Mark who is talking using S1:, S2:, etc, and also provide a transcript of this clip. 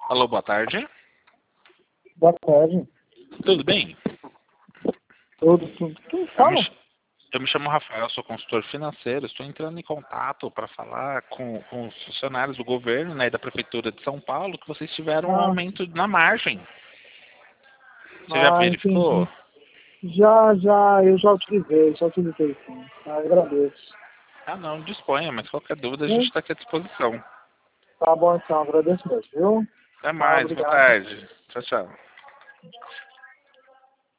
S1: Alô, boa tarde.
S2: Boa tarde.
S1: Tudo bem?
S2: Tudo. Quem
S1: Eu me,
S2: fala?
S1: ch- eu me chamo Rafael, sou consultor financeiro. Estou entrando em contato para falar com os funcionários do governo, né, e da Prefeitura de São Paulo, que vocês tiveram um
S2: Ah,
S1: aumento na margem. Você já verificou?
S2: entendi. Eu já utilizei sim. Agradeço.
S1: Ah, não, disponha, mas qualquer dúvida a gente
S2: Sim?
S1: está aqui à disposição.
S2: Tá bom então, agradeço mesmo, viu?
S1: Até
S2: Tá,
S1: mais, boa
S2: obrigado.
S1: tarde. Tchau, tchau.